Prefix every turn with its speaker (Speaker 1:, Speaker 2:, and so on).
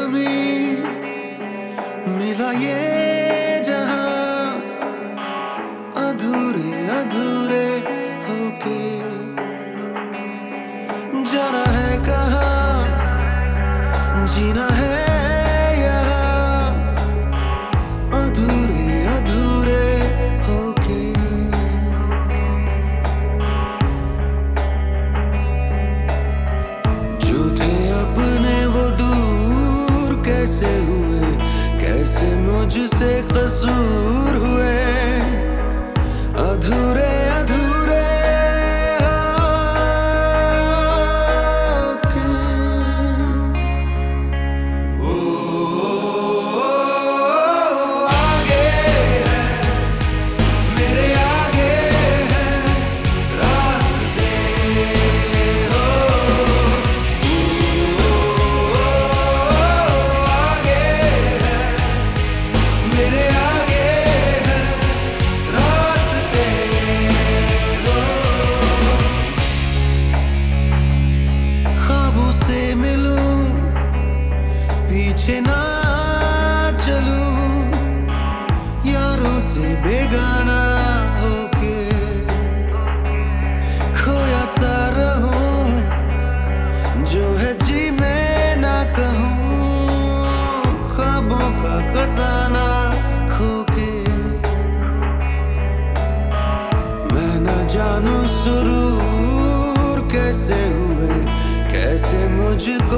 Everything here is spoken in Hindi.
Speaker 1: जमीन मिला ये जहां अधूरे अधूरे होके जाना है कहाँ जीना है यहाँ अधूरे अधूरे होके जो थे अपने वो दूर कैसे हुए कैसे मुझसे कसूर हुए अधूरे अधूरे होके आगे है मेरे आगे है रास्ते हो आगे है मेरे आगे है रास्ते हो ख्वाबों से मिलूं पीछे ना चलूं यारों से बेगाना होके खोया सा रहूं जो है जी मैं ना कहूं ख्वाबों का खजाना खोके मैं ना जानूं सुरूर कैसे हुए कैसे मुझको